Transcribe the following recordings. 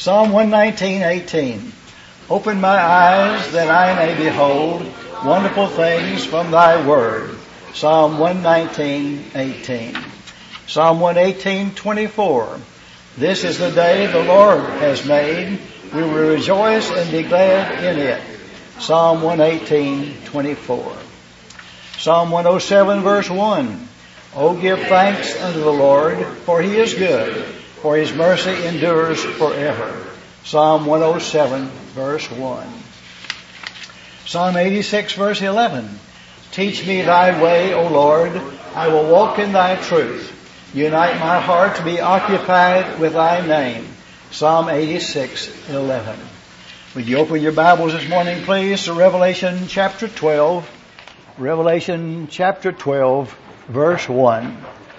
Psalm 119:18. Open my eyes that I may behold wonderful things from thy word. Psalm 119:18. Psalm 118:24. This is the day the Lord has made. We will rejoice and be glad in it. Psalm 118:24. Psalm 107 verse 1. Oh, give thanks unto the Lord, for he is good, for his mercy endures forever. Psalm 107 verse 1. Psalm 86 verse 11. Teach me thy way, O Lord. I will walk in thy truth. Unite my heart to be occupied with thy name. Psalm 86:11. Would you open your Bibles this morning, please, to Revelation chapter 12. Revelation chapter 12, verse 1.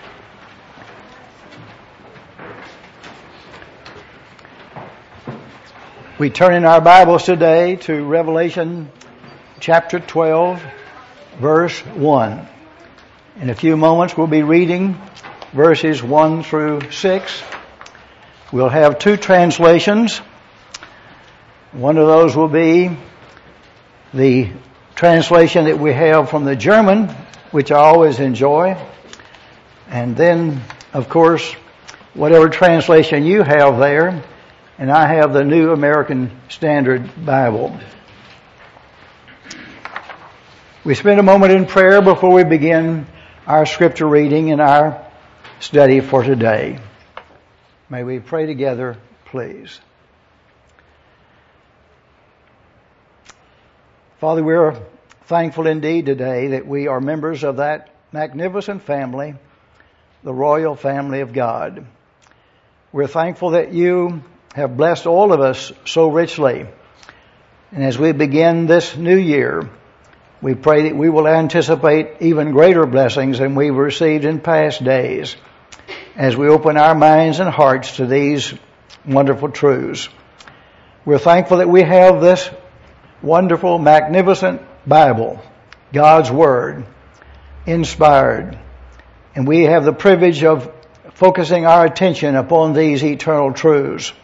We turn in our Bibles today to Revelation chapter 12, verse 1. In a few moments we'll be reading verses 1 through 6. We'll have two translations. One of those will be the translation that we have from the German, which I always enjoy. And then, of course, whatever translation you have there, and I have the New American Standard Bible. We spend a moment in prayer before we begin our scripture reading and our study for today. May we pray together, please. Father, we're thankful indeed today that we are members of that magnificent family, the royal family of God. We're thankful that you have blessed all of us so richly. And as we begin this new year, we pray that we will anticipate even greater blessings than we've received in past days as we open our minds and hearts to these wonderful truths. We're thankful that we have this wonderful, magnificent Bible, God's Word, inspired. And we have the privilege of focusing our attention upon these eternal truths.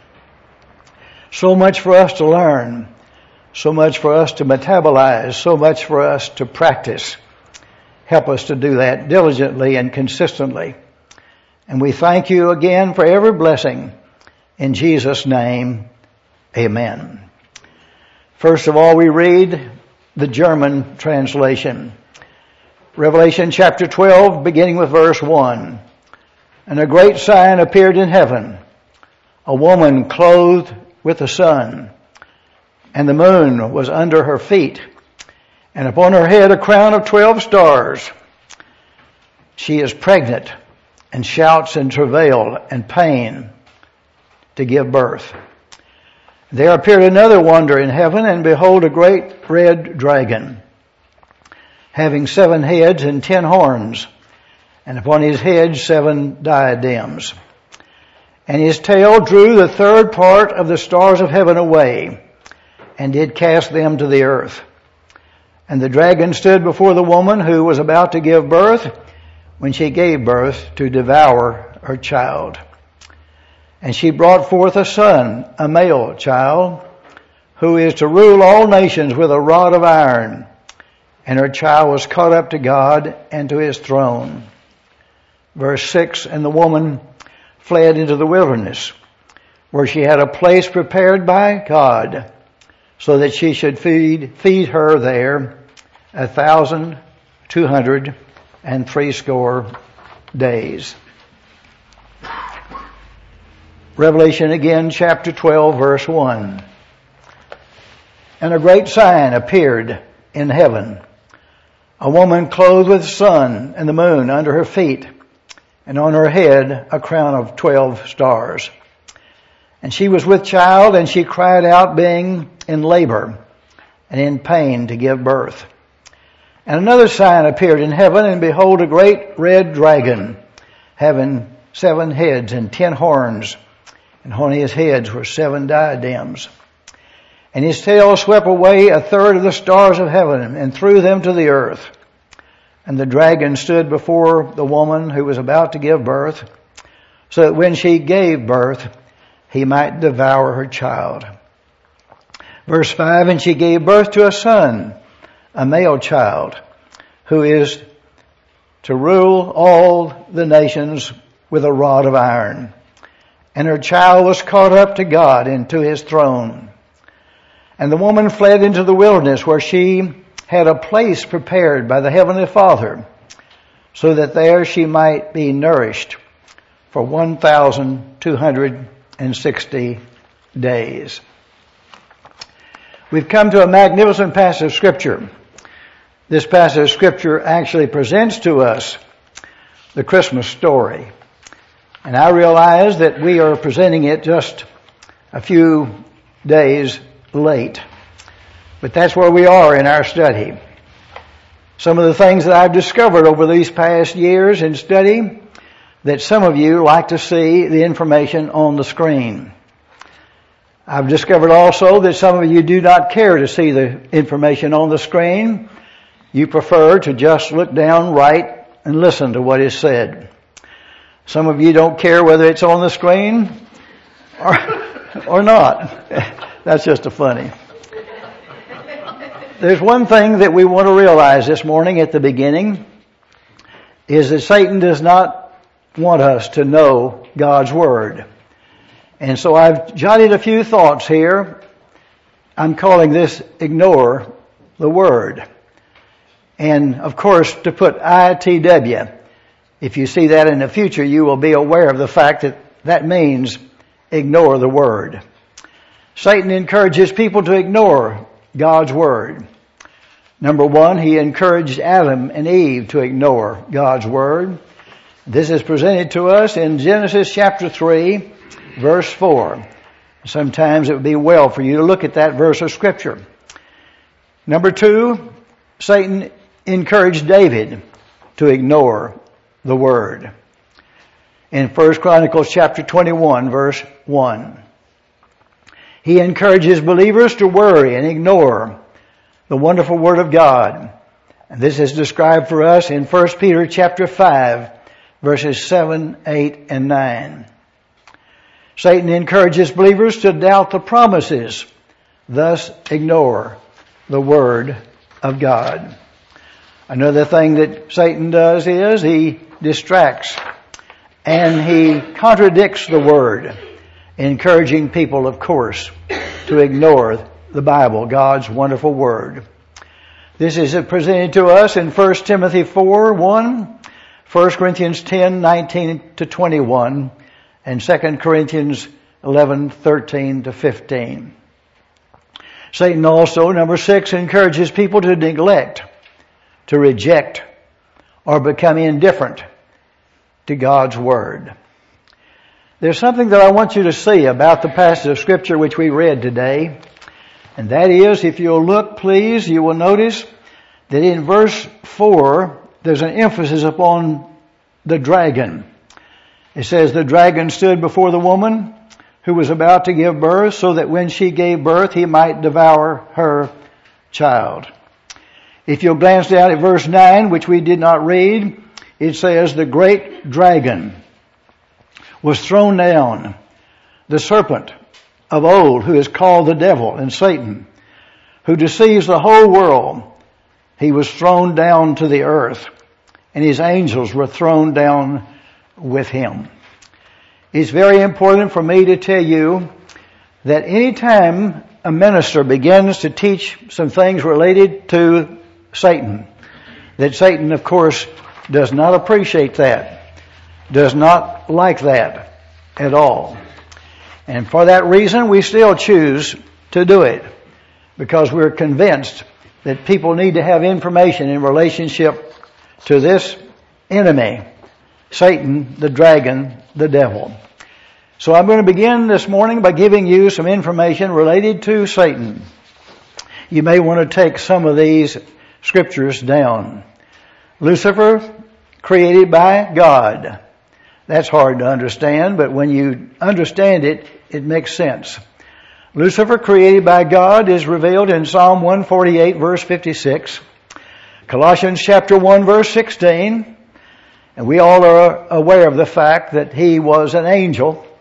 So much for us to learn, so much for us to metabolize, so much for us to practice. Help us to do that diligently and consistently. And we thank you again for every blessing. In Jesus' name, amen. First of all, we read the German translation. Revelation chapter 12, beginning with verse 1. And a great sign appeared in heaven, a woman clothed with the sun, and the moon was under her feet, and upon her head a crown of 12 stars. She is pregnant, and shouts in travail and pain to give birth. There appeared another wonder in heaven, and behold, a great red dragon, having 7 heads and 10 horns, and upon his head 7 diadems. And his tail drew the third part of the stars of heaven away, and did cast them to the earth. And the dragon stood before the woman who was about to give birth, when she gave birth, to devour her child. And she brought forth a son, a male child, who is to rule all nations with a rod of iron. And her child was caught up to God and to his throne. Verse 6, and the woman fled into the wilderness, where she had a place prepared by God, so that she should feed her there 1,260 days. Revelation again, chapter 12, verse 1. And a great sign appeared in heaven, a woman clothed with the sun and the moon under her feet, and on her head a crown of 12 stars. And she was with child, and she cried out, being in labor and in pain to give birth. And another sign appeared in heaven, and behold, a great red dragon, having 7 heads and 10 horns, and on his heads were 7 diadems. And his tail swept away a third of the stars of heaven, and threw them to the earth. And the dragon stood before the woman who was about to give birth, so that when she gave birth, he might devour her child. Verse 5, and she gave birth to a son, a male child, who is to rule all the nations with a rod of iron. And her child was caught up to God and to his throne. And the woman fled into the wilderness, where she had a place prepared by the Heavenly Father, so that there she might be nourished for 1,260 days. We've come to a magnificent passage of Scripture. This passage of Scripture actually presents to us the Christmas story. And I realize that we are presenting it just a few days late. But that's where we are in our study. Some of the things that I've discovered over these past years in study, that some of you like to see the information on the screen. I've discovered also that some of you do not care to see the information on the screen. You prefer to just look down, write, and listen to what is said. Some of you don't care whether it's on the screen or not. That's just a funny. There's one thing that we want to realize this morning at the beginning, is that Satan does not want us to know God's Word. And so I've jotted a few thoughts here. I'm calling this Ignore the Word. And of course, to put ITW, if you see that in the future, you will be aware of the fact that that means ignore the Word. Satan encourages people to ignore God's Word. Number one, he encouraged Adam and Eve to ignore God's Word. This is presented to us in Genesis chapter 3, verse 4. Sometimes it would be well for you to look at that verse of Scripture. Number two, Satan encouraged David to ignore the Word. In 1 Chronicles chapter 21, verse 1. He encourages believers to worry and ignore the wonderful Word of God. And this is described for us in 1 Peter chapter 5, verses 7, 8, and 9. Satan encourages believers to doubt the promises, thus ignore the Word of God. Another thing that Satan does is he distracts and he contradicts the Word, encouraging people, of course, to ignore the Bible, God's wonderful Word. This is presented to us in 1 Timothy 4, 1, 1 Corinthians 10, 19 to 21, and 2 Corinthians 11, 13 to 15. Satan also, number 6, encourages people to neglect, to reject, or become indifferent to God's Word. There's something that I want you to see about the passage of Scripture which we read today. And that is, if you'll look, please, you will notice that in verse 4, there's an emphasis upon the dragon. It says, the dragon stood before the woman who was about to give birth, so that when she gave birth, he might devour her child. If you'll glance down at verse 9, which we did not read, it says, the great dragon was thrown down, the serpent of old, who is called the devil and Satan, who deceives the whole world. He was thrown down to the earth, and his angels were thrown down with him. It's very important for me to tell you that any time a minister begins to teach some things related to Satan, that Satan, of course, does not appreciate that, does not like that at all. And for that reason, we still choose to do it, because we're convinced that people need to have information in relationship to this enemy, Satan, the dragon, the devil. So I'm going to begin this morning by giving you some information related to Satan. You may want to take some of these scriptures down. Lucifer, created by God. That's hard to understand, but when you understand it, it makes sense. Lucifer, created by God, is revealed in Psalm 148, verse 56, Colossians chapter 1, verse 16, and we all are aware of the fact that he was an angel,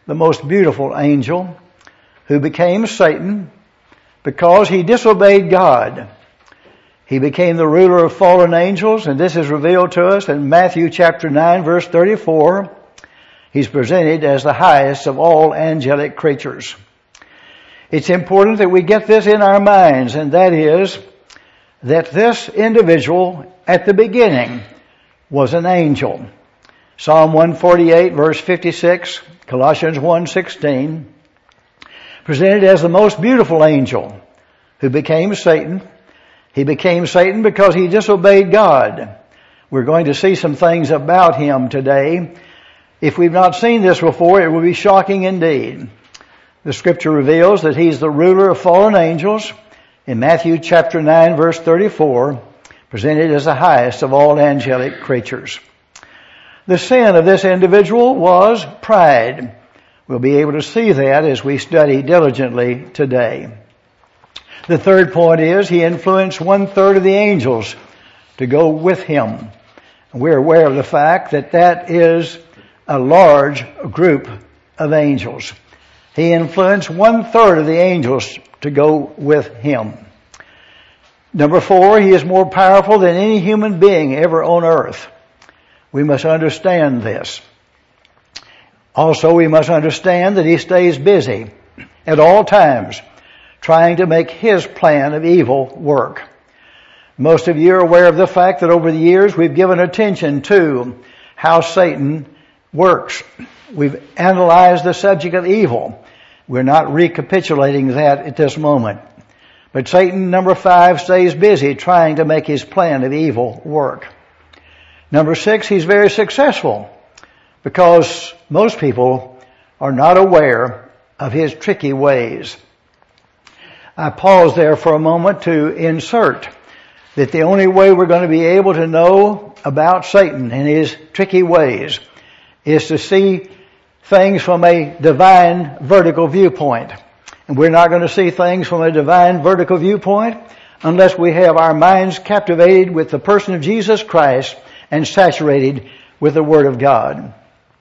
the most beautiful angel, who became Satan because he disobeyed God. He became the ruler of fallen angels, and this is revealed to us in Matthew chapter 9, verse 34. He's presented as the highest of all angelic creatures. It's important that we get this in our minds, and that is that this individual at the beginning was an angel. Psalm 148, verse 56, Colossians 1:16, presented as the most beautiful angel who became Satan. He became Satan because he disobeyed God. We're going to see some things about him today. If we've not seen this before, it will be shocking indeed. The scripture reveals that he's the ruler of fallen angels in Matthew chapter 9, verse 34, presented as the highest of all angelic creatures. The sin of this individual was pride. We'll be able to see that as we study diligently today. The third point is he influenced 1/3 of the angels to go with him. We're aware of the fact that that is a large group of angels. He influenced 1/3 of the angels to go with him. Number 4, he is more powerful than any human being ever on earth. We must understand this. Also, we must understand that he stays busy at all times trying to make his plan of evil work. Most of you are aware of the fact that over the years we've given attention to how Satan works. We've analyzed the subject of evil. We're not recapitulating that at this moment. But Satan, number 5, stays busy trying to make his plan of evil work. Number 6, he's very successful because most people are not aware of his tricky ways. I pause there for a moment to insert that the only way we're going to be able to know about Satan and his tricky ways is to see things from a divine vertical viewpoint. And we're not going to see things from a divine vertical viewpoint unless we have our minds captivated with the person of Jesus Christ and saturated with the Word of God.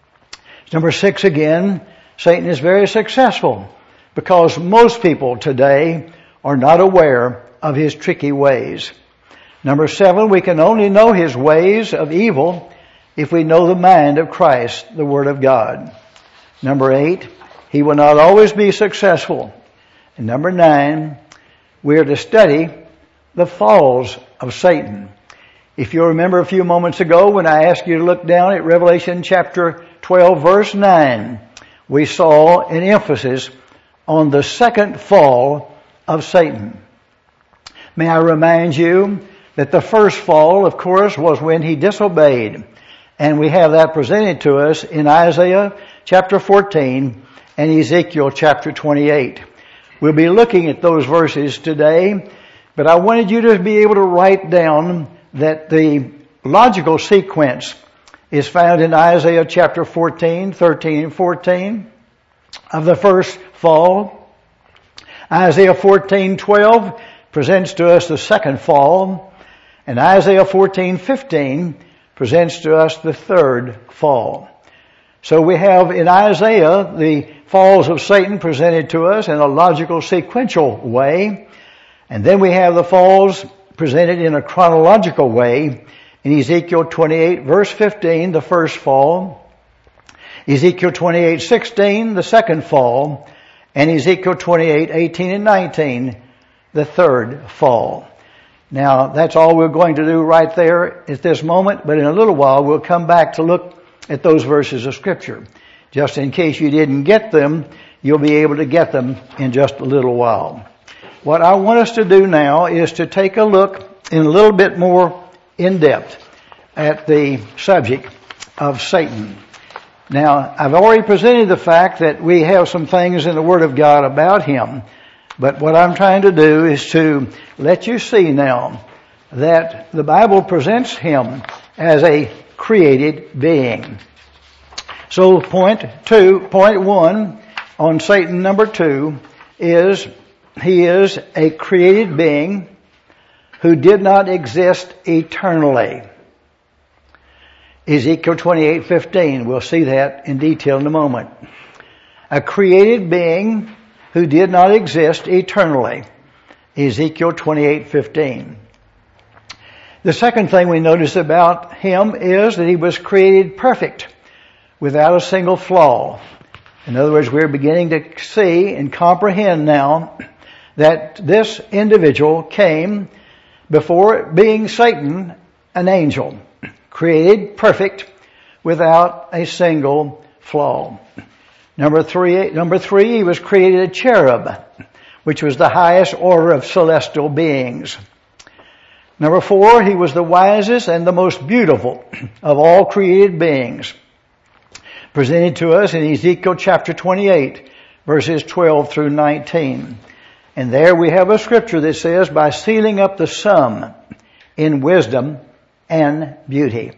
Number 6 again, Satan is very successful because most people today are not aware of his tricky ways. Number 7, we can only know his ways of evil if we know the mind of Christ, the Word of God. Number 8, he will not always be successful. And number 9, we are to study the falls of Satan. If you remember a few moments ago when I asked you to look down at Revelation chapter 12, verse 9, we saw an emphasis on the second fall of Satan. May I remind you that the first fall, of course, was when he disobeyed. And we have that presented to us in Isaiah chapter 14 and Ezekiel chapter 28. We'll be looking at those verses today, but I wanted you to be able to write down that the logical sequence is found in Isaiah chapter 14, 13 and 14 of the first fall. Isaiah 14:12 presents to us the second fall, and Isaiah 14:15 presents to us the third fall. So we have in Isaiah the falls of Satan presented to us in a logical sequential way, and then we have the falls presented in a chronological way in Ezekiel 28 verse 15, the first fall, Ezekiel 28:16, the second fall, and Ezekiel 28:18 and 19, the third fall. Now, that's all we're going to do right there at this moment, but in a little while we'll come back to look at those verses of Scripture. Just in case you didn't get them, you'll be able to get them in just a little while. What I want us to do now is to take a look in a little bit more in depth at the subject of Satan. Now, I've already presented the fact that we have some things in the Word of God about him, but what I'm trying to do is to let you see now that the Bible presents him as a created being. So point 1 on Satan number 2 is he is a created being who did not exist eternally. Ezekiel 28:15, we'll see that in detail in a moment. a created being who did not exist eternally. Ezekiel 28:15. The second thing we notice about him is that he was created perfect, without a single flaw. In other words, we're beginning to see and comprehend now that this individual came before being Satan, an angel, created perfect, without a single flaw. Number three, he was created a cherub, which was the highest order of celestial beings. Number 4, he was the wisest and the most beautiful of all created beings, presented to us in Ezekiel chapter 28, verses 12 through 19. And there we have a scripture that says, by sealing up the sum in wisdom and beauty.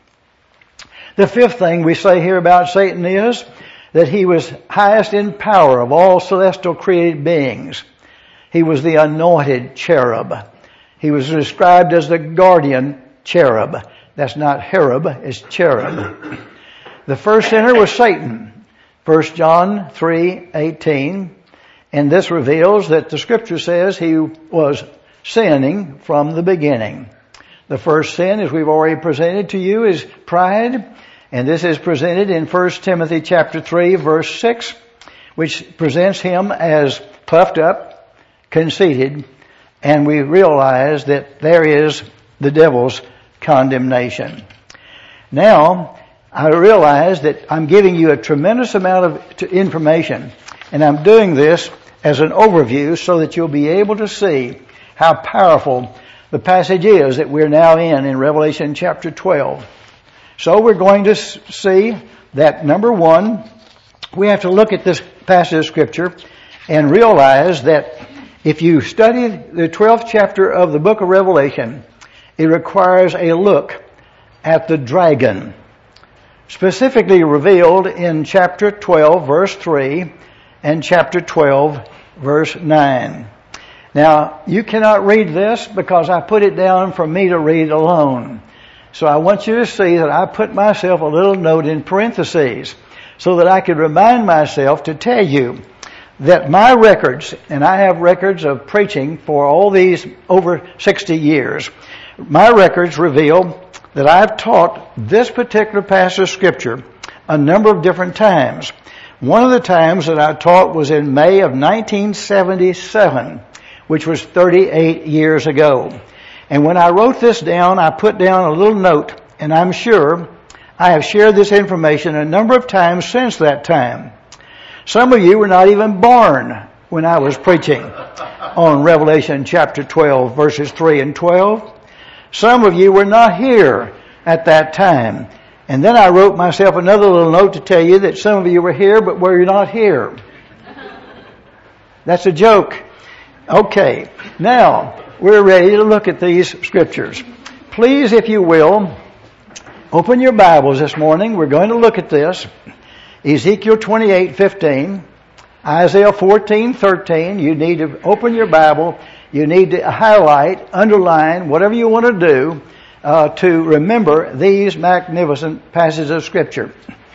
The fifth thing we say here about Satan is that he was highest in power of all celestial created beings. He was the anointed cherub. He was described as the guardian cherub. That's not cherub, it's cherub. The first sinner was Satan. 1 John 3:18. And this reveals that the scripture says he was sinning from the beginning. The first sin, as we've already presented to you, is pride. And this is presented in 1 Timothy chapter 3, verse 6, which presents him as puffed up, conceited, and we realize that there is the devil's condemnation. Now, I realize that I'm giving you a tremendous amount of information, and I'm doing this as an overview so that you'll be able to see how powerful the passage is that we're now in Revelation chapter 12. So we're going to see that, number 1, we have to look at this passage of Scripture and realize that if you study the 12th chapter of the book of Revelation, it requires a look at the dragon, specifically revealed in chapter 12, verse 3, and chapter 12, verse 9. Now, you cannot read this because I put it down for me to read alone. So I want you to see that I put myself a little note in parentheses so that I could remind myself to tell you that my records, and I have records of preaching for all these over 60 years, my records reveal that I've taught this particular passage of Scripture a number of different times. One of the times that I taught was in May of 1977, which was 38 years ago. And when I wrote this down, I put down a little note, and I'm sure I have shared this information a number of times since that time. Some of you were not even born when I was preaching on Revelation chapter 12, verses 3 and 12. Some of you were not here at that time. And then I wrote myself another little note to tell you that some of you were here, but were not here. That's a joke. Okay, now we're ready to look at these scriptures. Please, if you will, open your Bibles this morning. We're going to look at this. Ezekiel 28:15, Isaiah 14:13. You need to open your Bible. You need to highlight, underline, whatever you want to do to remember these magnificent passages of Scripture.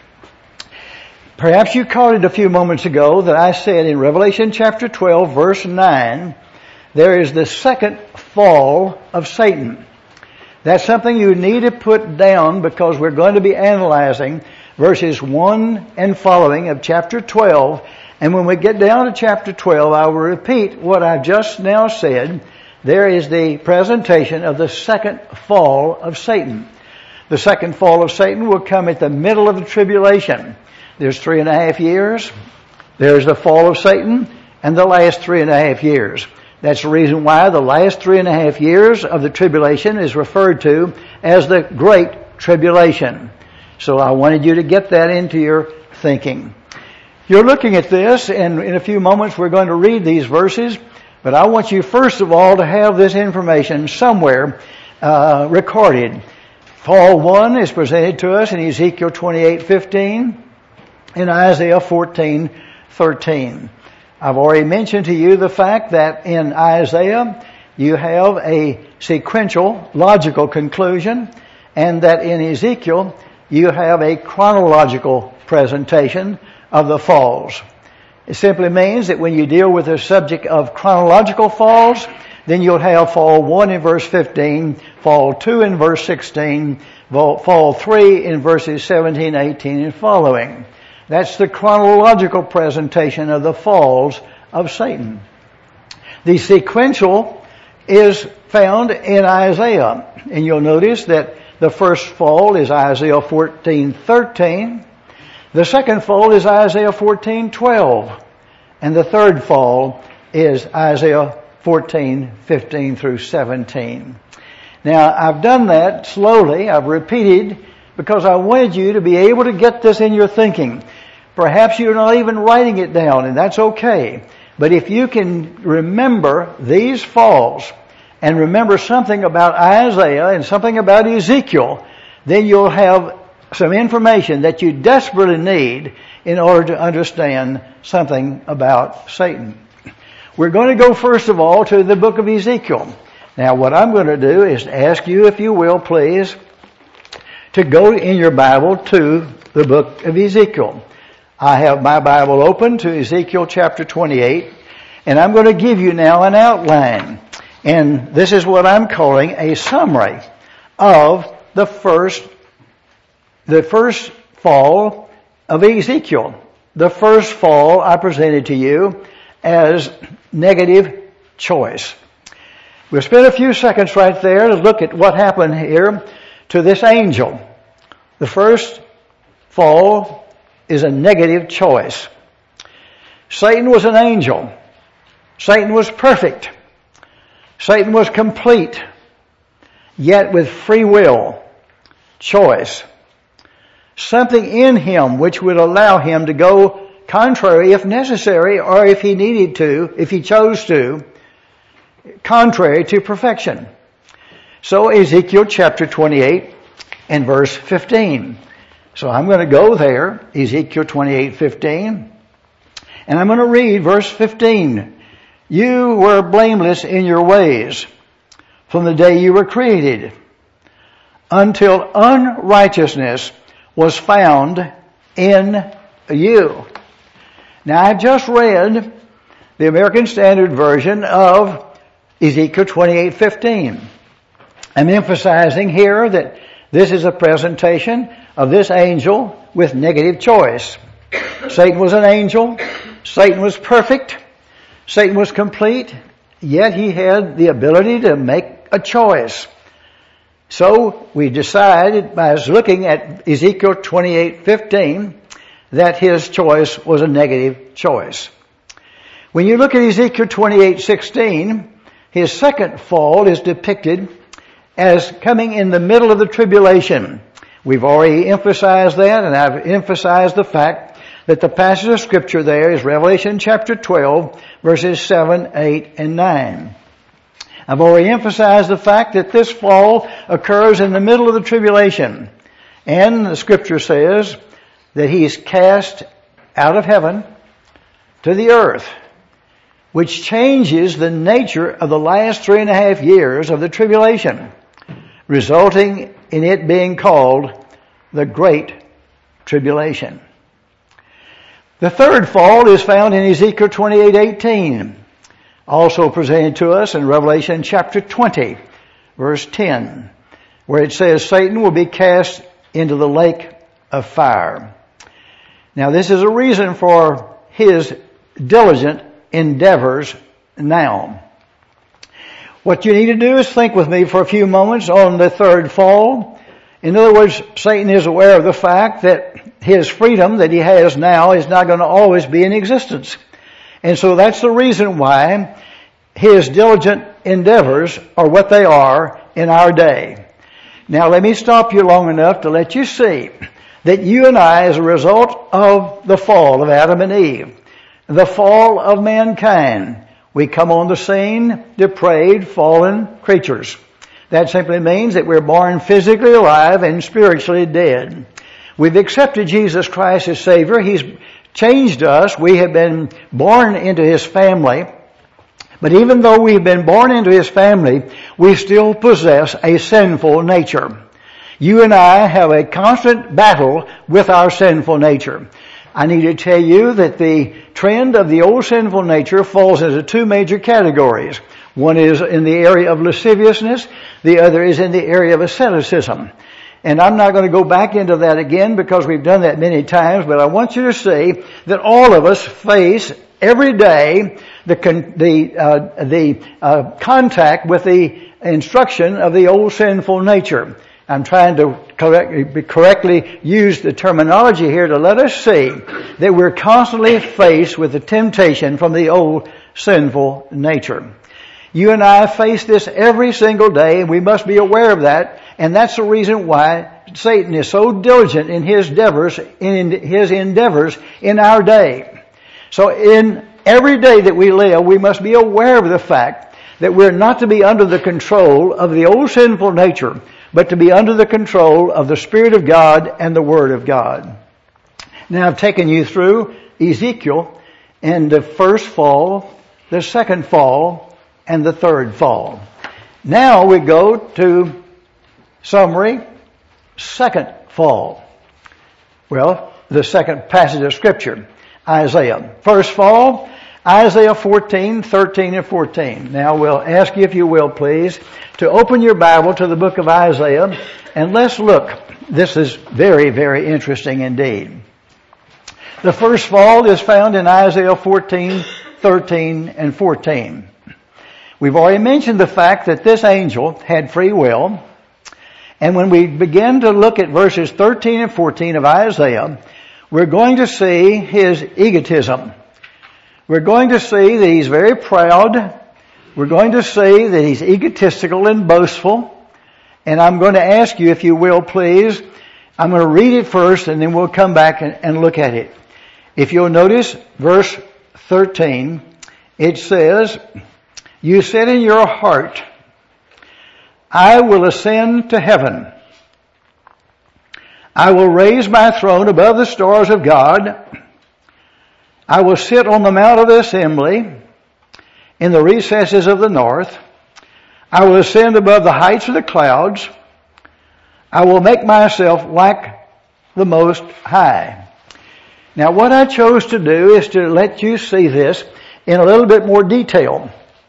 Perhaps you caught it a few moments ago that I said in Revelation chapter 12, verse 9, there is the second fall of Satan. That's something you need to put down because we're going to be analyzing verses 1 and following of chapter 12. And when we get down to chapter 12, I will repeat what I've just now said. There is the presentation of the second fall of Satan. The second fall of Satan will come at the middle of the tribulation. There's 3.5 years. There's the fall of Satan and the last 3.5 years. That's the reason why the last 3.5 years of the tribulation is referred to as the Great Tribulation. So I wanted you to get that into your thinking. You're looking at this, and in a few moments we're going to read these verses, but I want you first of all to have this information somewhere recorded. Fall 1 is presented to us in Ezekiel 28:15 and Isaiah 14:13. I've already mentioned to you the fact that in Isaiah you have a sequential, logical conclusion, and that in Ezekiel you have a chronological presentation of the falls. It simply means that when you deal with the subject of chronological falls, then you'll have fall 1 in verse 15, fall 2 in verse 16, fall 3 in verses 17, 18, and following. That's the chronological presentation of the falls of Satan. The sequential is found in Isaiah. And you'll notice that the first fall is Isaiah 14:13. The second fall is Isaiah 14:12. And the third fall is Isaiah 14:15 through 17. Now, I've done that slowly. I've repeated because I wanted you to be able to get this in your thinking. Perhaps you're not even writing it down, and that's okay. But if you can remember these falls and remember something about Isaiah and something about Ezekiel, then you'll have some information that you desperately need in order to understand something about Satan. We're going to go first of all to the book of Ezekiel. Now what I'm going to do is ask you, if you will, please, to go in your Bible to the book of Ezekiel. I have my Bible open to Ezekiel chapter 28, and I'm going to give you now an outline. And this is what I'm calling a summary of the first fall of Ezekiel. The first fall I presented to you as negative choice. We'll spend a few seconds right there to look at what happened here to this angel. The first fall is a negative choice. Satan was an angel. Satan was perfect. Satan was complete, yet with free will, choice. Something in him which would allow him to go contrary if necessary, or if he needed to, if he chose to, contrary to perfection. So Ezekiel chapter 28 and verse 15. So I'm going to go there, Ezekiel 28:15, and I'm going to read verse 15. You were blameless in your ways from the day you were created, until unrighteousness was found in you. Now I just read the American Standard Version of Ezekiel 28:15. I'm emphasizing here that this is a presentation of this angel with negative choice. Satan was an angel. Satan was perfect. Satan was complete. Yet he had the ability to make a choice. So we decided by looking at Ezekiel 28:15 that his choice was a negative choice. When you look at Ezekiel 28:16, his second fall is depicted as coming in the middle of the tribulation. We've already emphasized that, and I've emphasized the fact that the passage of Scripture there is Revelation chapter 12, verses 7, 8, and 9. I've already emphasized the fact that this fall occurs in the middle of the tribulation. And the Scripture says that he is cast out of heaven to the earth, which changes the nature of the last 3.5 years of the tribulation, resulting in it being called the Great Tribulation. The third fall is found in Ezekiel 28:18, also presented to us in Revelation chapter 20, verse 10, where it says Satan will be cast into the lake of fire. Now this is a reason for his diligent endeavors now. What you need to do is think with me for a few moments on the third fall. In other words, Satan is aware of the fact that his freedom that he has now is not going to always be in existence. And so that's the reason why his diligent endeavors are what they are in our day. Now let me stop you long enough to let you see that you and I, as a result of the fall of Adam and Eve, the fall of mankind, we come on the scene depraved, fallen creatures. That simply means that we're born physically alive and spiritually dead. We've accepted Jesus Christ as Savior. He's changed us. We have been born into His family. But even though we've been born into His family, we still possess a sinful nature. You and I have a constant battle with our sinful nature. I need to tell you that the trend of the old sinful nature falls into two major categories. One is in the area of lasciviousness, the other is in the area of asceticism. And I'm not going to go back into that again because we've done that many times, but I want you to see that all of us face every day the contact with the instruction of the old sinful nature. I'm trying to correctly use the terminology here to let us see that we're constantly faced with the temptation from the old sinful nature. You and I face this every single day, and we must be aware of that. And that's the reason why Satan is so diligent in his endeavors in our day. So in every day that we live, we must be aware of the fact that we're not to be under the control of the old sinful nature, but to be under the control of the Spirit of God and the Word of God. Now I've taken you through Ezekiel and the first fall, the second fall, and the third fall. Now we go to summary, second fall. Well, the second passage of Scripture, Isaiah. First fall, Isaiah 14, 13 and 14. Now we'll ask you, if you will please, to open your Bible to the book of Isaiah, and let's look. This is very, very interesting indeed. The first fall is found in Isaiah 14, 13 and 14. We've already mentioned the fact that this angel had free will. And when we begin to look at verses 13 and 14 of Isaiah, we're going to see his egotism. We're going to see that he's very proud. We're going to see that he's egotistical and boastful. And I'm going to ask you, if you will please, I'm going to read it first and then we'll come back and look at it. If you'll notice verse 13, it says, "You said in your heart, I will ascend to heaven. I will raise my throne above the stars of God. I will sit on the mount of the assembly in the recesses of the north. I will ascend above the heights of the clouds. I will make myself like the Most High." Now what I chose to do is to let you see this in a little bit more detail.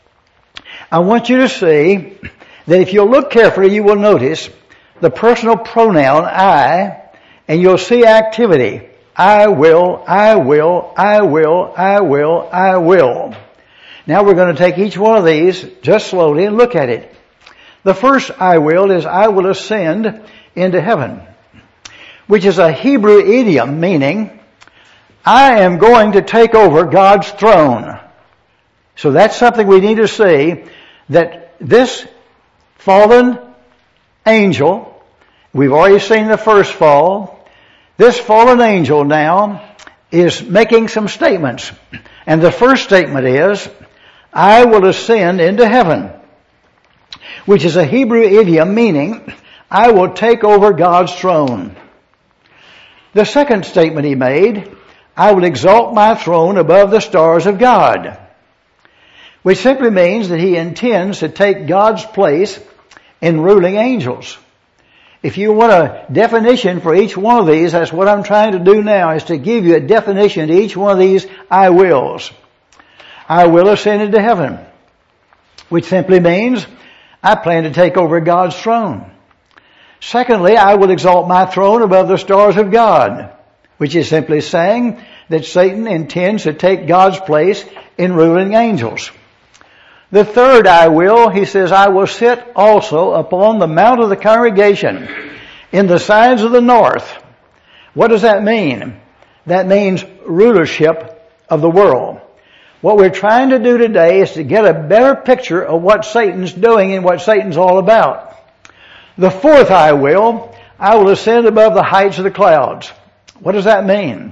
I want you to see that if you'll look carefully, you will notice the personal pronoun I, and you'll see activity. I will, I will, I will, I will, I will. Now we're going to take each one of these just slowly and look at it. The first I will is I will ascend into heaven, which is a Hebrew idiom meaning I am going to take over God's throne. So that's something we need to see, that this fallen angel, we've already seen the first fall, this fallen angel now is making some statements. And the first statement is, I will ascend into heaven, which is a Hebrew idiom meaning, I will take over God's throne. The second statement he made, I will exalt my throne above the stars of God, which simply means that he intends to take God's place in ruling angels. If you want a definition for each one of these, that's what I'm trying to do now, is to give you a definition to each one of these I wills. I will ascend into heaven, which simply means I plan to take over God's throne. Secondly, I will exalt my throne above the stars of God, which is simply saying that Satan intends to take God's place in ruling angels. The third I will, he says, I will sit also upon the mount of the congregation in the sides of the north. What does that mean? That means rulership of the world. What we're trying to do today is to get a better picture of what Satan's doing and what Satan's all about. The fourth I will ascend above the heights of the clouds. What does that mean?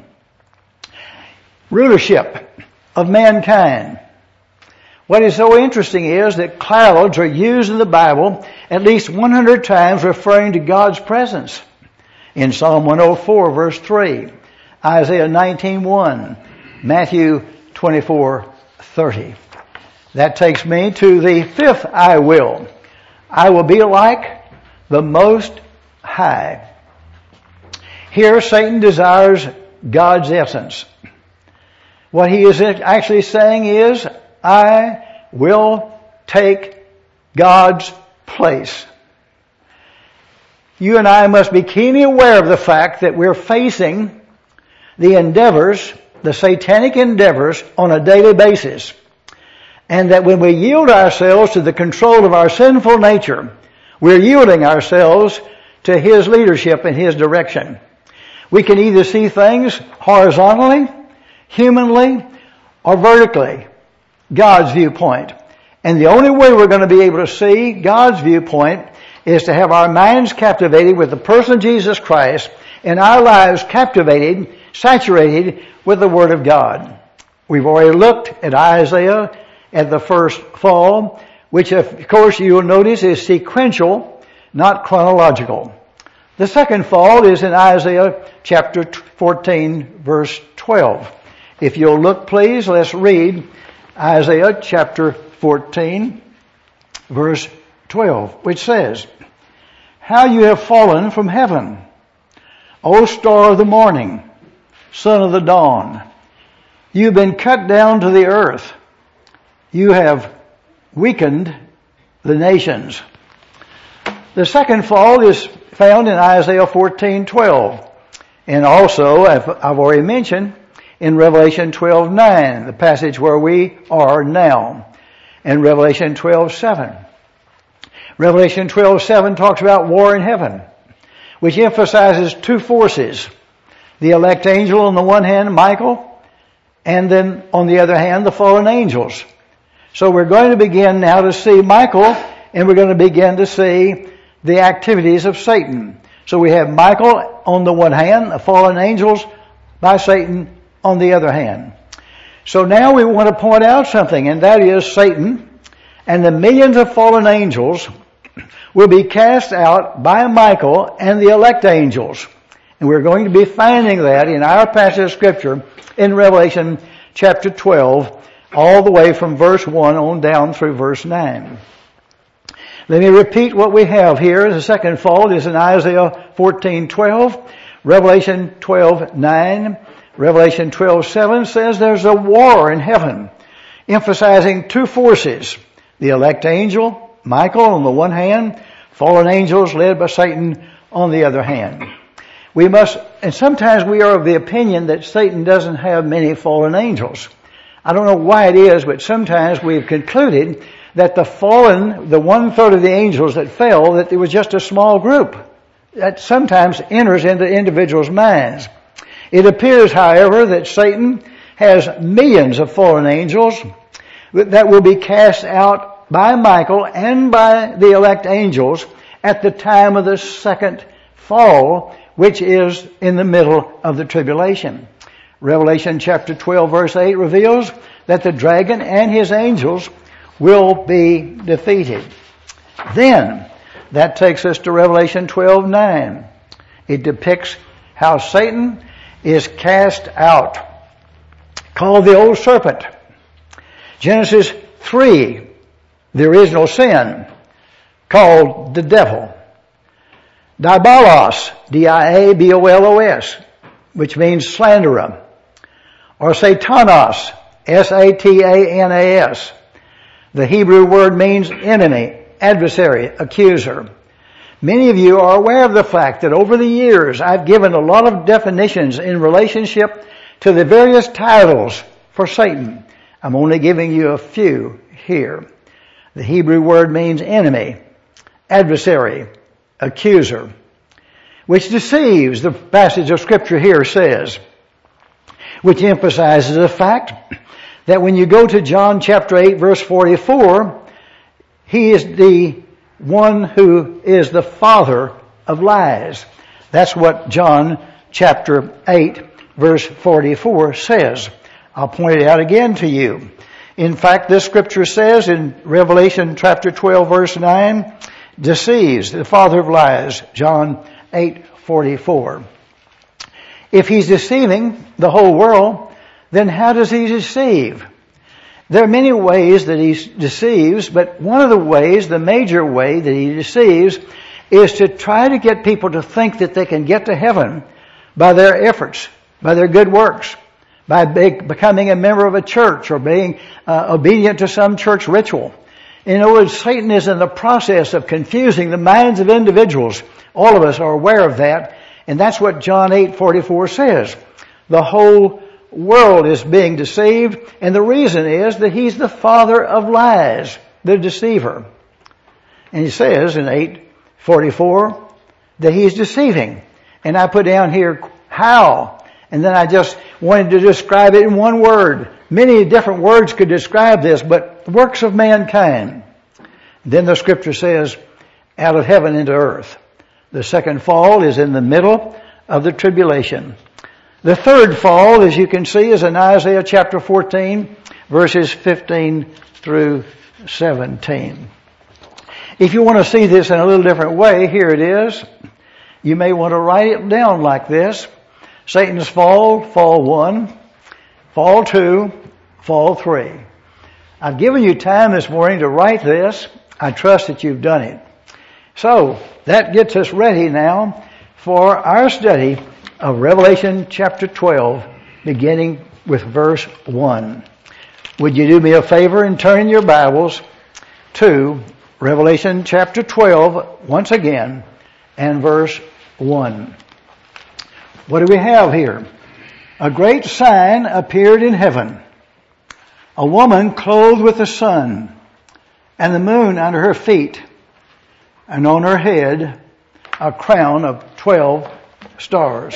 Rulership of mankind. What is so interesting is that clouds are used in the Bible at least 100 times referring to God's presence. In Psalm 104 verse 3, Isaiah 19:1, Matthew 24:30. That takes me to the fifth I will. I will be like the Most High. Here Satan desires God's essence. What he is actually saying is, I will take God's place. You and I must be keenly aware of the fact that we're facing the endeavors, the satanic endeavors, on a daily basis. And that when we yield ourselves to the control of our sinful nature, we're yielding ourselves to his leadership and his direction. We can either see things horizontally, humanly, or vertically, God's viewpoint. And the only way we're going to be able to see God's viewpoint is to have our minds captivated with the person of Jesus Christ and our lives captivated, saturated with the Word of God. We've already looked at Isaiah at the first fall, which of course you'll notice is sequential, not chronological. The second fall is in Isaiah chapter 14, verse 12. If you'll look, please, let's read Isaiah chapter 14, verse 12, which says, How you have fallen from heaven, O star of the morning, son of the dawn. You've been cut down to the earth. You have weakened the nations. The second fall is found in Isaiah 14:12, and also, I've already mentioned, in Revelation 12:9, the passage where we are now, and Revelation 12:7. Revelation 12:7 talks about war in heaven, which emphasizes two forces: the elect angel on the one hand, Michael, and then on the other hand, the fallen angels. So we're going to begin now to see Michael, and we're going to begin to see the activities of Satan. So we have Michael on the one hand, the fallen angels by Satan on the other hand. So now we want to point out something, and that is Satan and the millions of fallen angels will be cast out by Michael and the elect angels. And we're going to be finding that in our passage of Scripture in Revelation chapter 12, all the way from verse 1 on down through verse 9. Let me repeat what we have here. The second fall is in Isaiah 14:12, Revelation 12:9, Revelation 12:7 says there's a war in heaven, emphasizing two forces: the elect angel, Michael on the one hand, fallen angels led by Satan on the other hand. And sometimes we are of the opinion that Satan doesn't have many fallen angels. I don't know why it is, but sometimes we've concluded that the fallen, the 1/3 of the angels that fell, that it was just a small group. That sometimes enters into individuals' minds. It appears, however, that Satan has millions of fallen angels that will be cast out by Michael and by the elect angels at the time of the second fall, which is in the middle of the tribulation. Revelation chapter 12 verse 8 reveals that the dragon and his angels will be defeated. Then, that takes us to Revelation 12:9. It depicts how Satan is cast out, called the old serpent. Genesis 3, the original sin, called the devil. Diabolos, D-I-A-B-O-L-O-S, which means slanderer. Or Satanas, S-A-T-A-N-A-S. The Hebrew word means enemy, adversary, accuser. Many of you are aware of the fact that over the years I've given a lot of definitions in relationship to the various titles for Satan. I'm only giving you a few here. The Hebrew word means enemy, adversary, accuser, which deceives, the passage of Scripture here says, which emphasizes the fact that when you go to John chapter 8 verse 44, he is the one who is the father of lies. That's what John chapter 8 verse 44 says. I'll point it out again to you. In fact, this scripture says in Revelation chapter 12 verse 9, deceives, the father of lies, John 8:44. If he's deceiving the whole world, then how does he deceive? There are many ways that he deceives, but one of the ways, the major way that he deceives, is to try to get people to think that they can get to heaven by their efforts, by their good works, by becoming a member of a church or being obedient to some church ritual. In other words, Satan is in the process of confusing the minds of individuals. All of us are aware of that. And that's what John 8:44 says. The whole world is being deceived, and the reason is that he's the father of lies, the deceiver. And he says in 8:44 that he's deceiving. And I put down here how. And then I just wanted to describe it in one word. Many different words could describe this, but works of mankind. Then the scripture says, out of heaven into earth. The second fall is in the middle of the tribulation. The third fall, as you can see, is in Isaiah chapter 14, verses 15 through 17. If you want to see this in a little different way, here it is. You may want to write it down like this. Satan's fall, fall 1, fall 2, fall 3. I've given you time this morning to write this. I trust that you've done it. So, that gets us ready now for our study of Revelation chapter 12, beginning with verse 1. Would you do me a favor and turn your Bibles to Revelation chapter 12 once again and verse 1. What do we have here? A great sign appeared in heaven. A woman clothed with the sun and the moon under her feet, and on her head a crown of 12 stars.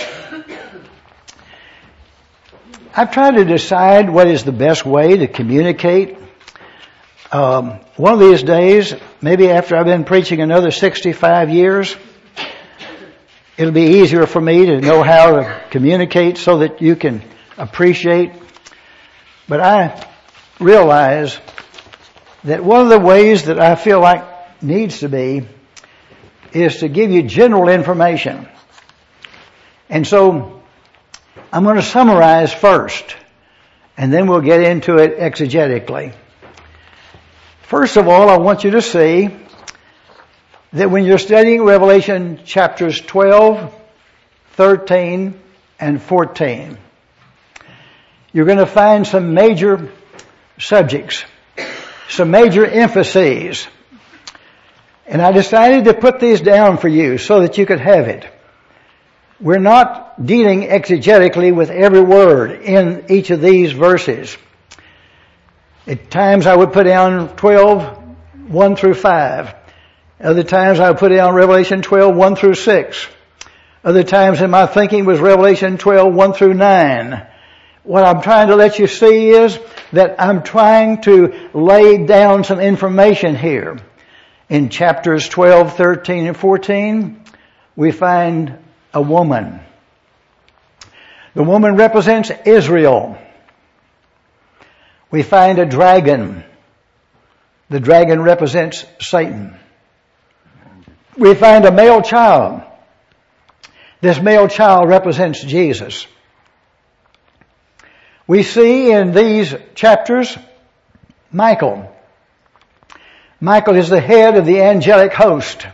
I've tried to decide what is the best way to communicate. One of these days, maybe after I've been preaching another 65 years, it'll be easier for me to know how to communicate so that you can appreciate. But I realize that one of the ways that I feel like needs to be is to give you general information. And so I'm going to summarize first, and then we'll get into it exegetically. First of all, I want you to see that when you're studying Revelation chapters 12, 13, and 14, you're going to find some major subjects, some major emphases. And I decided to put these down for you so that you could have it. We're not dealing exegetically with every word in each of these verses. At times I would put down 12, 1 through 5. Other times I would put down Revelation 12, 1 through 6. Other times in my thinking was Revelation 12, 1 through 9. What I'm trying to let you see is that I'm trying to lay down some information here. In chapters 12, 13, and 14, we find a woman. The woman represents Israel. We find a dragon. The dragon represents Satan. We find a male child. This male child represents Jesus. We see in these chapters Michael. Michael is the head of the angelic host.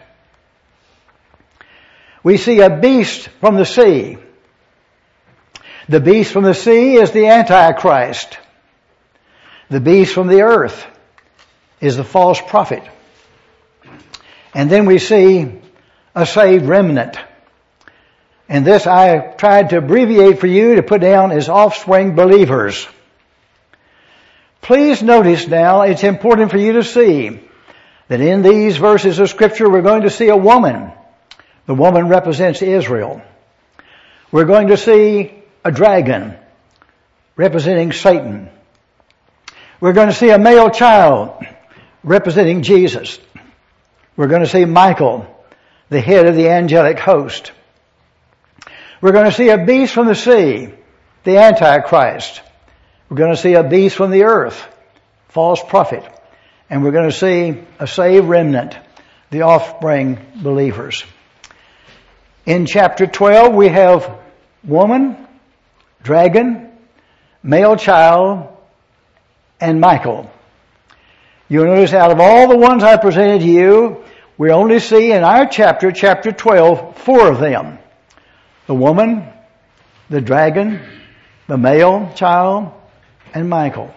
We see a beast from the sea. The beast from the sea is the Antichrist. The beast from the earth is the false prophet. And then we see a saved remnant. And this I tried to abbreviate for you to put down as offspring believers. Please notice now, it's important for you to see that in these verses of Scripture we're going to see a woman. The woman represents Israel. We're going to see a dragon representing Satan. We're going to see a male child representing Jesus. We're going to see Michael, the head of the angelic host. We're going to see a beast from the sea, the Antichrist. We're going to see a beast from the earth, false prophet. And we're going to see a saved remnant, the offspring believers. In chapter 12, we have woman, dragon, male child, and Michael. You'll notice out of all the ones I presented to you, we only see in our chapter 12, 4 of them. The woman, the dragon, the male child, and Michael.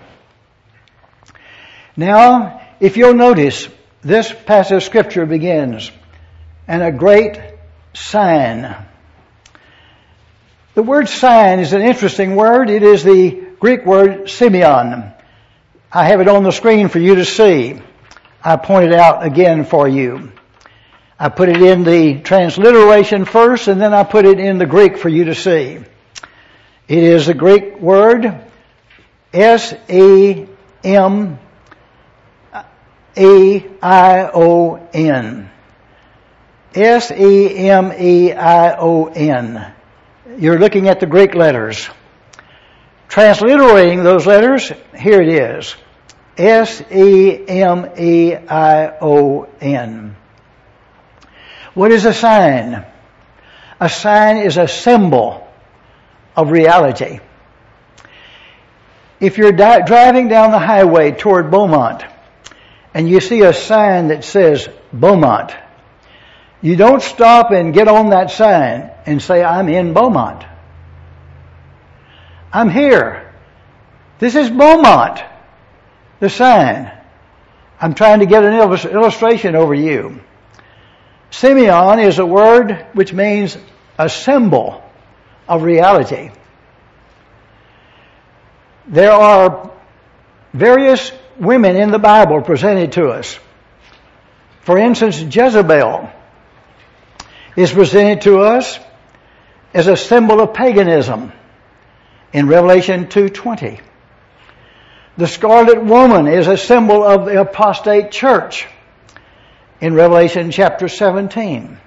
Now, if you'll notice, this passage of Scripture begins, and a great sign. The word sign is an interesting word. It is the Greek word semeion. I have it on the screen for you to see. I point it out again for you. I put it in the transliteration first, and then I put it in the Greek for you to see. It is the Greek word S-E-M-E-I-O-N. S-E-M-E-I-O-N. You're looking at the Greek letters. Transliterating those letters, here it is. S-E-M-E-I-O-N. What is a sign? A sign is a symbol of reality. If you're driving down the highway toward Beaumont and you see a sign that says Beaumont, you don't stop and get on that sign and say, I'm in Beaumont. I'm here. This is Beaumont, the sign. I'm trying to get an illustration over you. Semeion is a word which means a symbol of reality. There are various women in the Bible presented to us. For instance, Jezebel is presented to us as a symbol of paganism in Revelation 2:20. The scarlet woman is a symbol of the apostate church in Revelation chapter 17.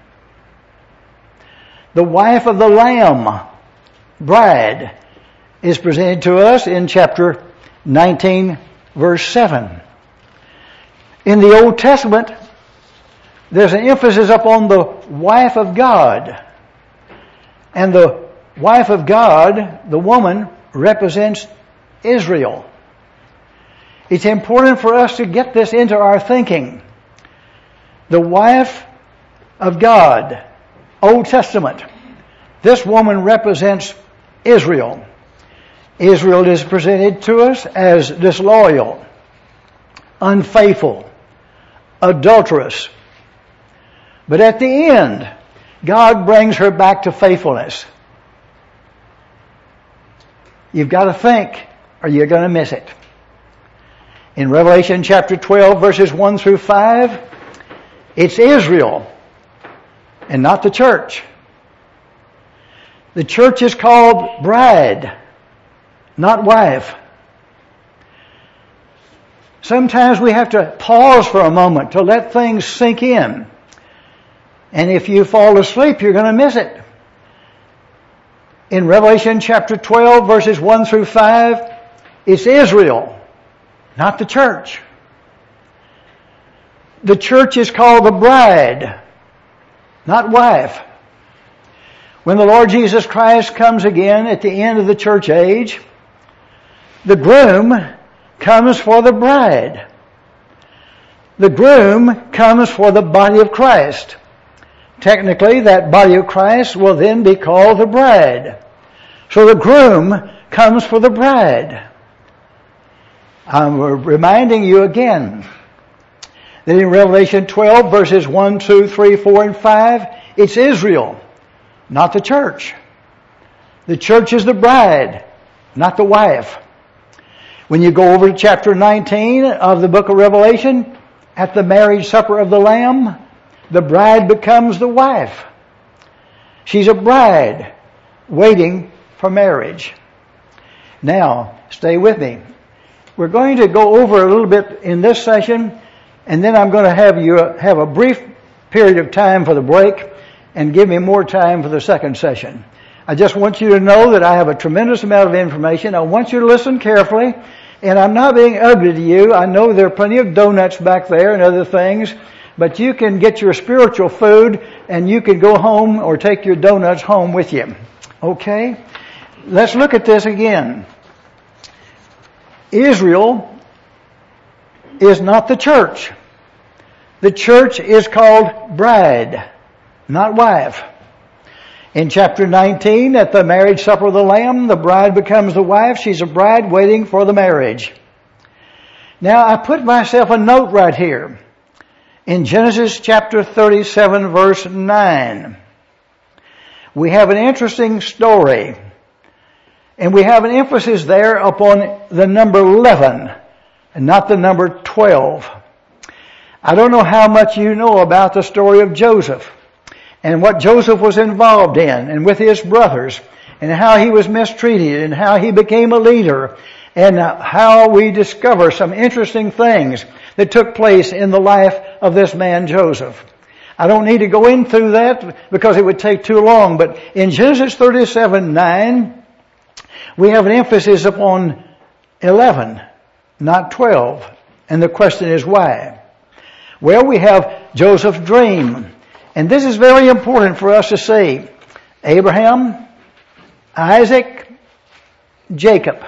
The wife of the Lamb, bride, is presented to us in chapter 19, verse 7. In the Old Testament, there's an emphasis upon the wife of God. And the wife of God, the woman, represents Israel. It's important for us to get this into our thinking. The wife of God, Old Testament. This woman represents Israel. Israel is presented to us as disloyal, unfaithful, adulterous. But at the end, God brings her back to faithfulness. You've got to think, or you're going to miss it. In Revelation chapter 12, verses 1 through 5, it's Israel and not the church. The church is called bride, not wife. Sometimes we have to pause for a moment to let things sink in. And if you fall asleep, you're going to miss it. In Revelation chapter 12, verses 1 through 5, it's Israel, not the church. The church is called the bride, not wife. When the Lord Jesus Christ comes again at the end of the church age, the groom comes for the bride. The groom comes for the body of Christ. Technically, that body of Christ will then be called the bride. So the groom comes for the bride. I'm reminding you again that in Revelation 12, verses 1, 2, 3, 4, and 5, it's Israel, not the church. The church is the bride, not the wife. When you go over to chapter 19 of the book of Revelation, at the marriage supper of the Lamb, the bride becomes the wife. She's a bride waiting for marriage. Now, stay with me. We're going to go over a little bit in this session, and then I'm going to have you have a brief period of time for the break and give me more time for the second session. I just want you to know that I have a tremendous amount of information. I want you to listen carefully, and I'm not being ugly to you. I know there are plenty of donuts back there and other things, but you can get your spiritual food and you can go home or take your donuts home with you. Okay? Let's look at this again. Israel is not the church. The church is called bride, not wife. In chapter 19, at the marriage supper of the Lamb, the bride becomes the wife. She's a bride waiting for the marriage. Now, I put myself a note right here. In Genesis chapter 37, verse 9, we have an interesting story. And we have an emphasis there upon the number 11 and not the number 12. I don't know how much you know about the story of Joseph and what Joseph was involved in and with his brothers and how he was mistreated and how he became a leader and how we discover some interesting things that took place in the life of this man Joseph. I don't need to go into that because it would take too long, but in Genesis 37:9, we have an emphasis upon 11, not 12. And the question is why? Well, we have Joseph's dream. And this is very important for us to see. Abraham, Isaac, Jacob.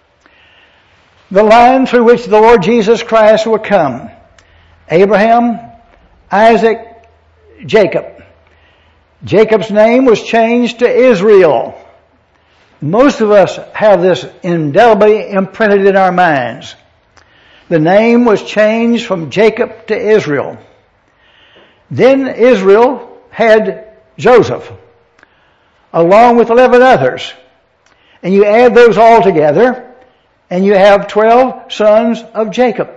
The line through which the Lord Jesus Christ will come. Abraham, Isaac, Jacob. Jacob's name was changed to Israel. Most of us have this indelibly imprinted in our minds. The name was changed from Jacob to Israel. Then Israel had Joseph, along with 11 others. And you add those all together, and you have 12 sons of Jacob.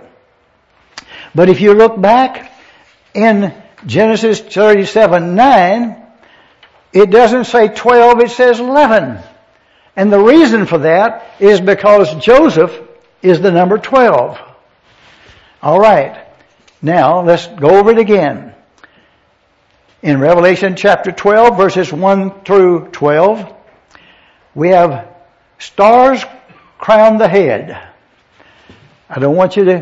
But if you look back in Genesis 37:9, it doesn't say 12, it says 11. And the reason for that is because Joseph is the number 12. All right. Now, let's go over it again. In Revelation chapter 12, verses 1 through 12, we have stars crown the head. I don't want you to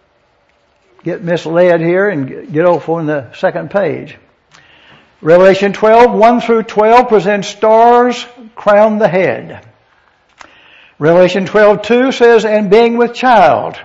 get misled here and get off on the second page. Revelation 12, 1 through 12 presents stars crown the head. Revelation 12:2 says, and being with child.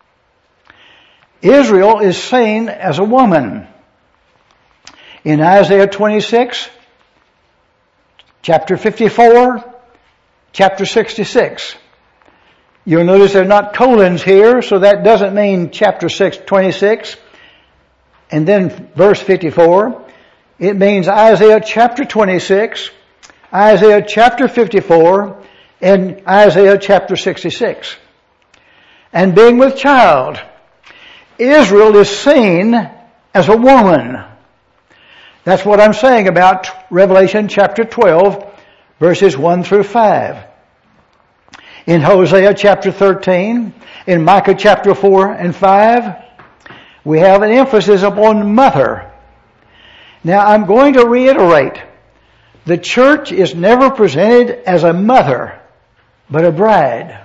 Israel is seen as a woman. In Isaiah 26, chapter 54, chapter 66. You'll notice there are not colons here, so that doesn't mean chapter 26 and then verse 54. It means Isaiah chapter 26, Isaiah chapter 54, and Isaiah chapter 66. And being with child, Israel is seen as a woman. That's what I'm saying about Revelation chapter 12, verses 1 through 5. In Hosea chapter 13, in Micah chapter 4 and 5, we have an emphasis upon mother. Now I'm going to reiterate, the church is never presented as a mother, but a bride.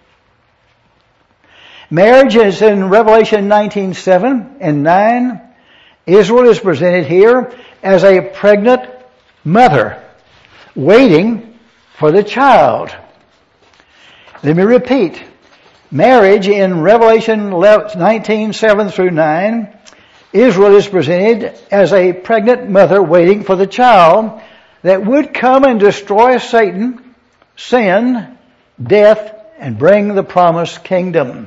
Marriage is in Revelation 19:7 and 9. Israel is presented here as a pregnant mother, waiting for the child. Let me repeat. Marriage in Revelation 19:7 through 9, Israel is presented as a pregnant mother waiting for the child that would come and destroy Satan, sin, death, and bring the promised kingdom.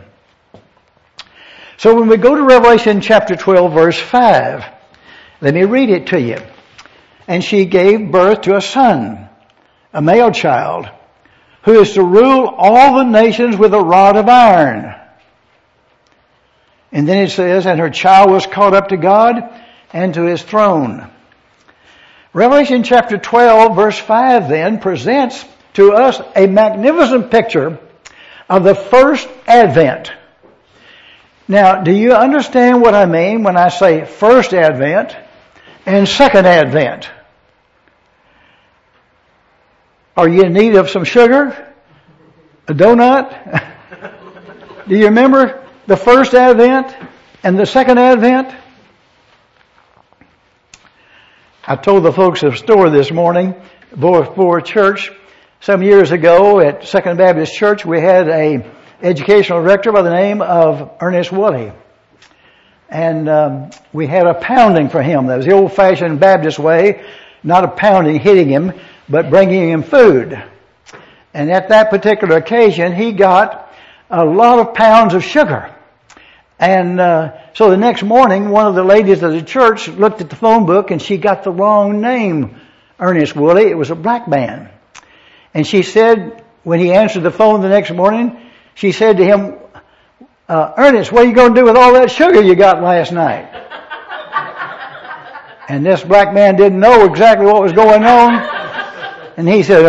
So when we go to Revelation chapter 12, verse 5, let me read it to you. And she gave birth to a son, a male child, who is to rule all the nations with a rod of iron. And then it says, and her child was caught up to God and to his throne. Revelation chapter 12, verse 5 then presents to us a magnificent picture of the first advent. Now, do you understand what I mean when I say first advent and second advent? Are you in need of some sugar? A donut? Do you remember the first advent and the second advent? I told the folks of the store this morning before church, some years ago at Second Baptist Church, we had a educational director by the name of Ernest Woolley. And we had a pounding for him. That was the old-fashioned Baptist way. not pounding, hitting him, but bringing him food. And at that particular occasion, he got a lot of pounds of sugar. And so the next morning, one of the ladies of the church looked at the phone book and she got the wrong name, Ernest Woolley. It was a black man. And she said, when he answered the phone the next morning, she said to him, Ernest, what are you going to do with all that sugar you got last night? And this black man didn't know exactly what was going on. And he said,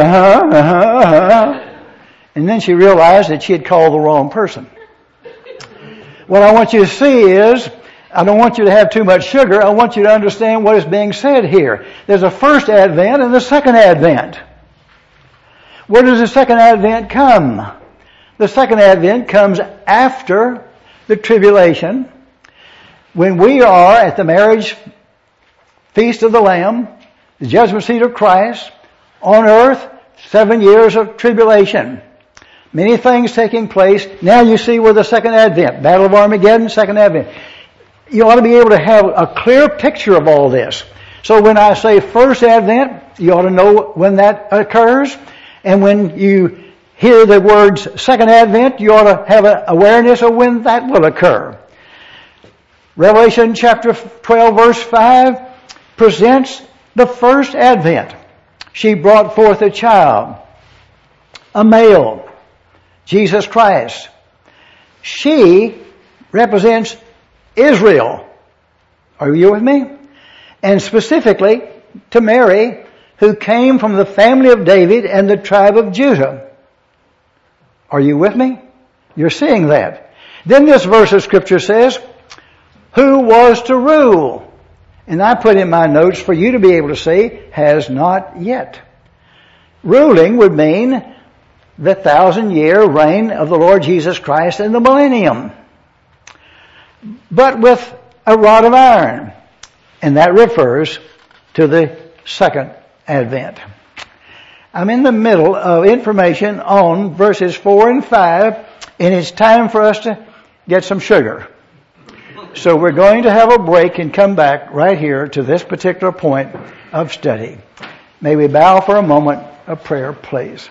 And then she realized that she had called the wrong person. What I want you to see is, I don't want you to have too much sugar. I want you to understand what is being said here. There's a first advent and a second advent. Where does the second advent come? The second advent comes after the tribulation, when we are at the marriage feast of the Lamb, the judgment seat of Christ, on earth, 7 years of tribulation. Many things taking place. Now you see where the second advent, Battle of Armageddon, second advent. You ought to be able to have a clear picture of all this. So when I say first advent, you ought to know when that occurs. And when you hear the words second advent, you ought to have an awareness of when that will occur. Revelation chapter 12 verse 5 presents the first advent. She brought forth a child, a male, Jesus Christ. She represents Israel. Are you with me? And specifically to Mary, who came from the family of David and the tribe of Judah. Are you with me? You're seeing that. Then this verse of Scripture says, who was to rule? And I put in my notes for you to be able to see, has not yet. Ruling would mean the 1,000-year reign of the Lord Jesus Christ in the millennium. But with a rod of iron. And that refers to the second advent. I'm in the middle of information on verses 4 and 5, and it's time for us to get some sugar. So we're going to have a break and come back right here to this particular point of study. May we bow for a moment of prayer, please.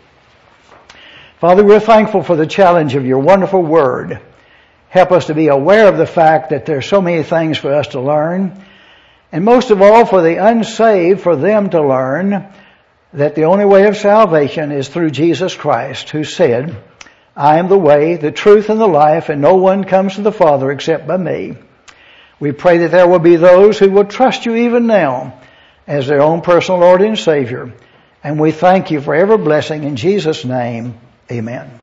Father, we're thankful for the challenge of your wonderful word. Help us to be aware of the fact that there are so many things for us to learn. And most of all, for the unsaved, for them to learn that the only way of salvation is through Jesus Christ, who said, I am the way, the truth, and the life, and no one comes to the Father except by me. We pray that there will be those who will trust you even now as their own personal Lord and Savior. And we thank you for every blessing in Jesus' name. Amen.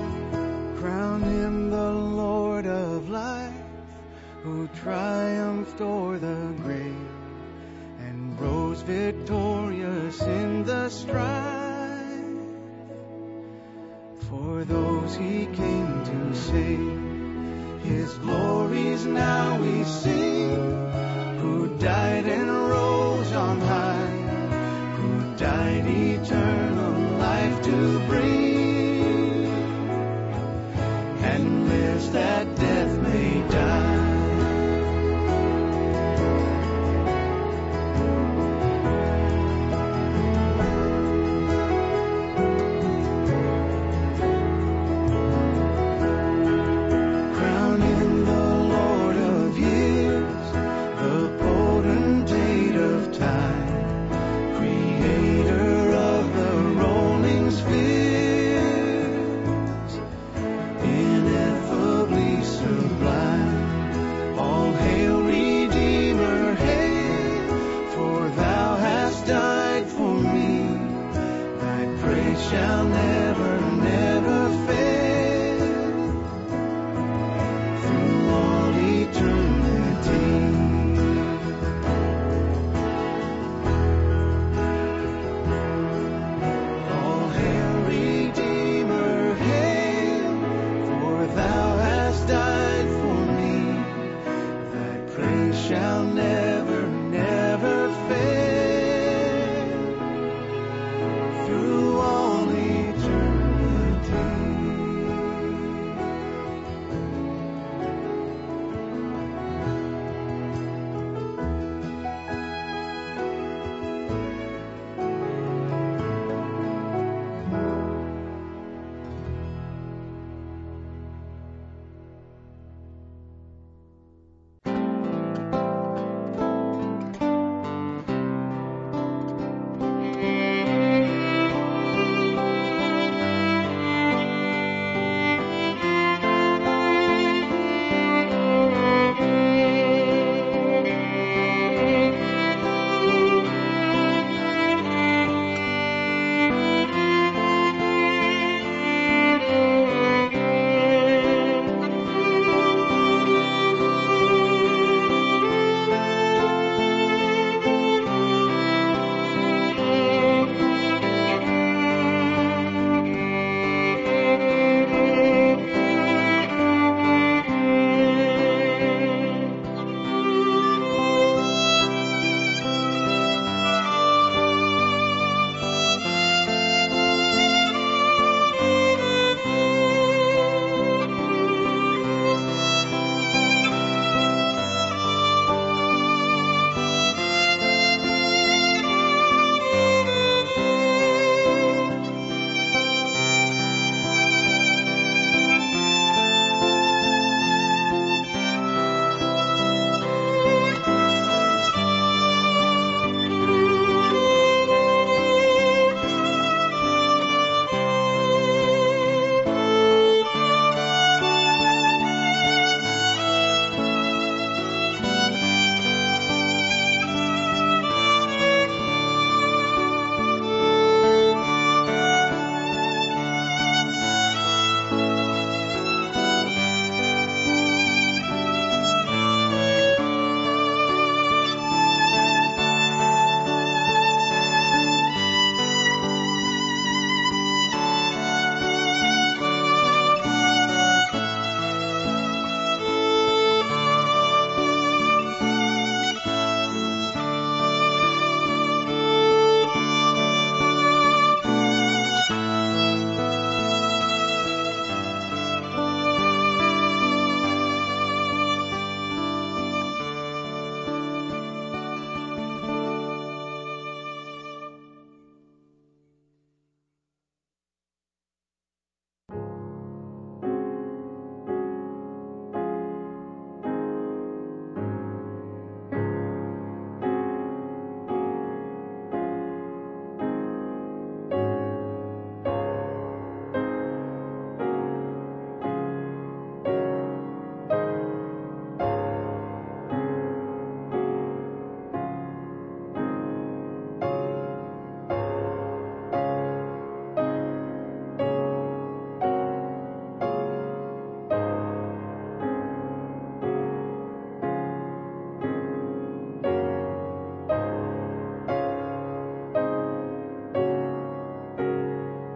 Crown him the Lord of life, who triumphed triumphed o'er the grave and rose victorious in the strife. For those he came to save, his glories now we sing, who died and rose on high, who died eternal life to bring.